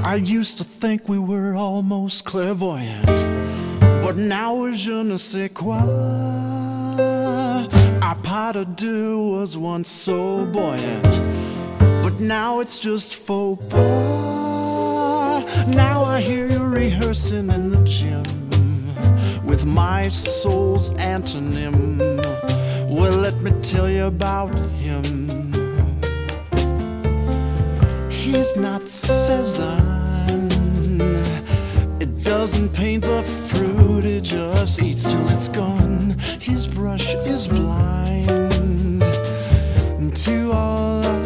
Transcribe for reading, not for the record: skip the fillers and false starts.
I used to think we were almost clairvoyant, but now je ne sais quoi. Our pas de deux was once so buoyant, but now it's just faux pas. Now I hear you rehearsing in the gym with my soul's antonym. Well, let me tell you about him. He's not Cezanne. It doesn't paint the fruit, it just eats till it's gone. His brush is blind to all